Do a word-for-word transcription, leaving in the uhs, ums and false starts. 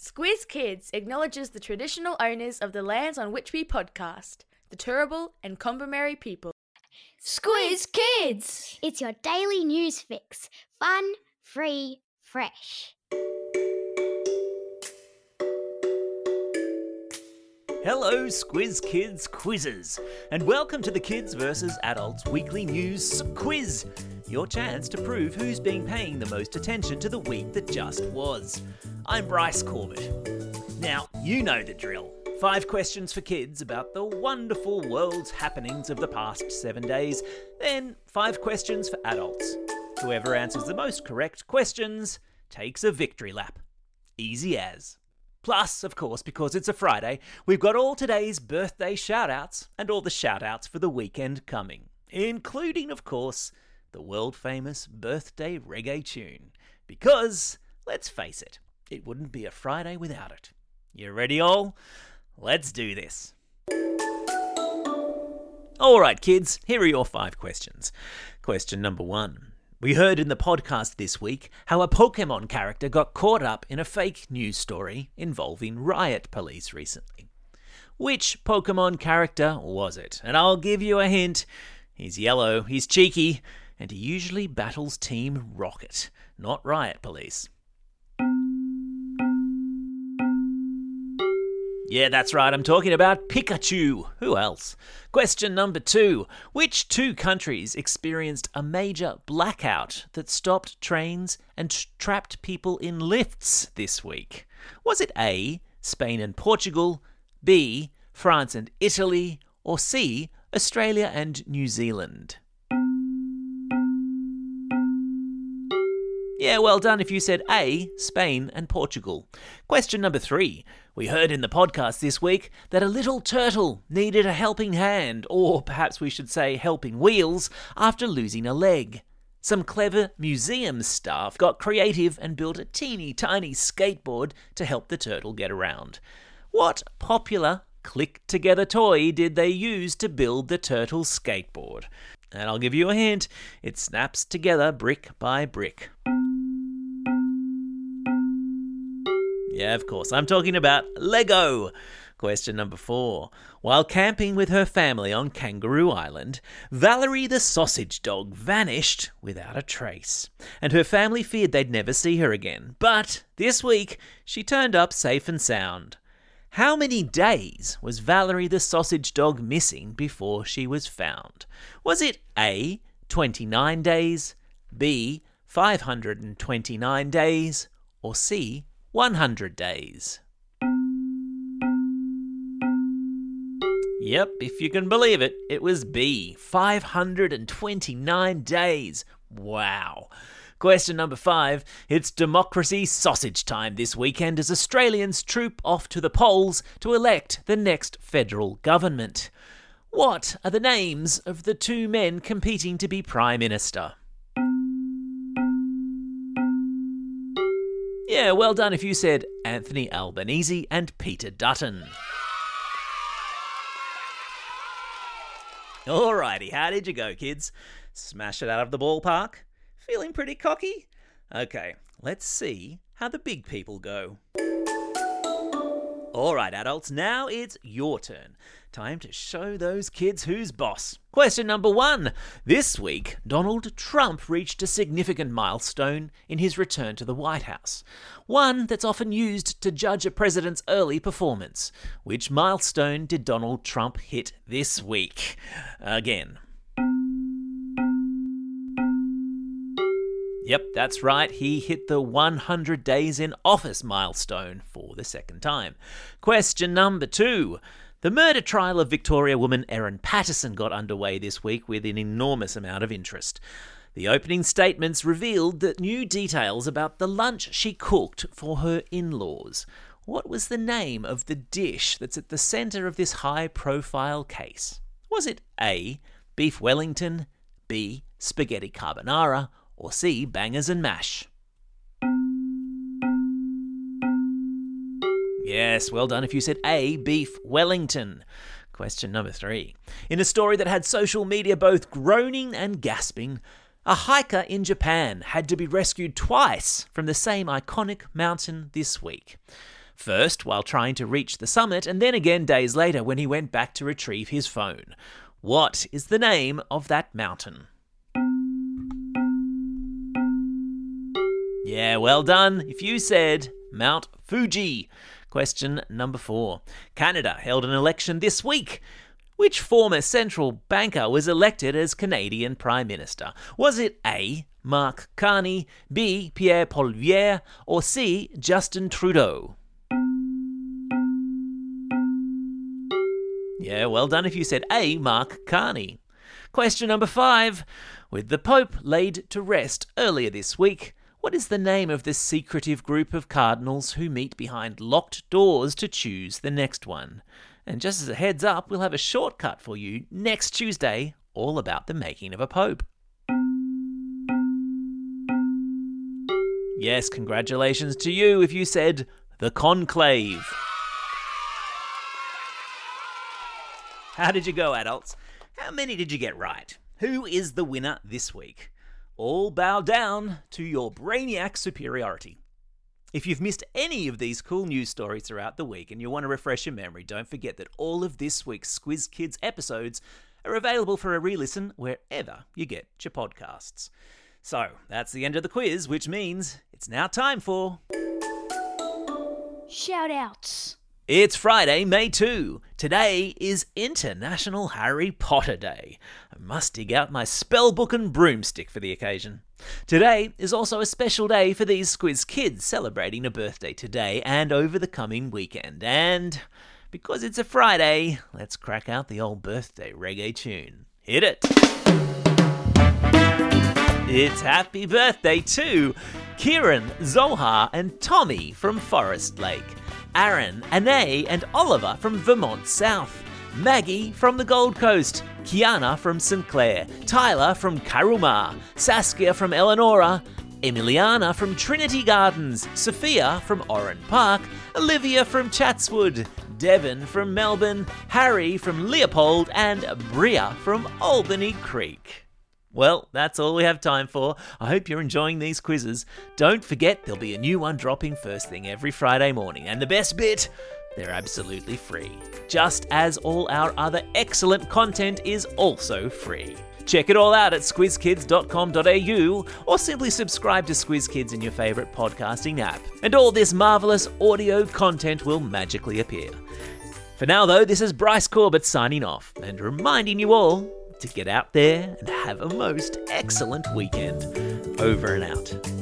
Squiz Kids acknowledges the traditional owners of the lands on which we podcast, the Turrbal and Kombumerri people. Squiz Kids! It's your daily news fix. Fun, free, fresh. Hello, Squiz Kids quizzes, and welcome to the Kids versus Adults Weekly News Quiz, your chance to prove who's been paying the most attention to the week that just was. I'm Bryce Corbett. Now, you know the drill. Five questions for kids about the wonderful world's happenings of the past seven days, then five questions for adults. Whoever answers the most correct questions takes a victory lap. Easy as. Plus, of course, because it's a Friday, we've got all today's birthday shout-outs and all the shout-outs for the weekend coming, including, of course, the world-famous birthday reggae tune. Because, let's face it, it wouldn't be a Friday without it. You ready all? Let's do this. Alright kids, here are your five questions. Question number one. We heard in the podcast this week how a Pokemon character got caught up in a fake news story involving Riot Police recently. Which Pokemon character was it? And I'll give you a hint. He's yellow, he's cheeky, and he usually battles Team Rocket, not Riot Police. Yeah, that's right, I'm talking about Pikachu. Who else? Question number two. Which two countries experienced a major blackout that stopped trains and trapped people in lifts this week? Was it A, Spain and Portugal, B, France and Italy, or C, Australia and New Zealand? Yeah, well done if you said A, Spain and Portugal. Question number three. We heard in the podcast this week that a little turtle needed a helping hand, or perhaps we should say helping wheels, after losing a leg. Some clever museum staff got creative and built a teeny tiny skateboard to help the turtle get around. What popular click-together toy did they use to build the turtle's skateboard? And I'll give you a hint. It snaps together brick by brick. Yeah, of course, I'm talking about Lego. Question number four. While camping with her family on Kangaroo Island, Valerie the sausage dog vanished without a trace, and her family feared they'd never see her again. But this week, she turned up safe and sound. How many days was Valerie the sausage dog missing before she was found? Was it A, twenty-nine days, B, five hundred twenty-nine days, or C, one hundred days? Yep, if you can believe it, it was B, five hundred twenty-nine days. Wow. Question number five. It's democracy sausage time this weekend as Australians troop off to the polls to elect the next federal government. What are the names of the two men competing to be Prime Minister? Yeah, well done if you said Anthony Albanese and Peter Dutton. Alrighty, how did you go, kids? Smash it out of the ballpark? Feeling pretty cocky? Okay, let's see how the big people go. Alright, adults, now it's your turn. Time to show those kids who's boss. Question number one. This week, Donald Trump reached a significant milestone in his return to the White House. One that's often used to judge a president's early performance. Which milestone did Donald Trump hit this week? Again. Yep, that's right, he hit the one hundred days in office milestone for the second time. Question number two. The murder trial of Victoria woman Erin Patterson got underway this week with an enormous amount of interest. The opening statements revealed that new details about the lunch she cooked for her in-laws. What was the name of the dish that's at the centre of this high-profile case? Was it A, beef Wellington, B, spaghetti carbonara, or C, bangers and mash? Yes, well done if you said A, beef Wellington. Question number three. In a story that had social media both groaning and gasping, a hiker in Japan had to be rescued twice from the same iconic mountain this week. First, while trying to reach the summit, and then again days later when he went back to retrieve his phone. What is the name of that mountain? Yeah, well done if you said Mount Fuji. Question number four. Canada held an election this week. Which former central banker was elected as Canadian Prime Minister? Was it A, Mark Carney, B, Pierre Poilievre, or C, Justin Trudeau? Yeah, well done if you said A, Mark Carney. Question number five. With the Pope laid to rest earlier this week, what is the name of this secretive group of cardinals who meet behind locked doors to choose the next one? And just as a heads up, we'll have a shortcut for you next Tuesday, all about the making of a pope. Yes, congratulations to you if you said the conclave. How did you go, adults? How many did you get right? Who is the winner this week? All bow down to your brainiac superiority. If you've missed any of these cool news stories throughout the week and you want to refresh your memory, don't forget that all of this week's Squiz Kids episodes are available for a re-listen wherever you get your podcasts. So, that's the end of the quiz, which means it's now time for... Shout-outs. It's Friday, May second. Today is International Harry Potter Day. I must dig out my spellbook and broomstick for the occasion. Today is also a special day for these Squiz Kids, celebrating a birthday today and over the coming weekend. And because it's a Friday, let's crack out the old birthday reggae tune. Hit it! It's happy birthday to Kieran, Zohar and Tommy from Forest Lake. Aaron, Anae and Oliver from Vermont South, Maggie from the Gold Coast, Kiana from Saint Clair, Tyler from Karumah, Saskia from Eleonora, Emiliana from Trinity Gardens, Sophia from Oran Park, Olivia from Chatswood, Devon from Melbourne, Harry from Leopold and Bria from Albany Creek. Well, that's all we have time for. I hope you're enjoying these quizzes. Don't forget there'll be a new one dropping first thing every Friday morning. And the best bit, they're absolutely free. Just as all our other excellent content is also free. Check it all out at squiz kids dot com dot a u or simply subscribe to Squiz Kids in your favourite podcasting app. And all this marvellous audio content will magically appear. For now though, this is Bryce Corbett signing off and reminding you all to get out there and have a most excellent weekend. Over and out.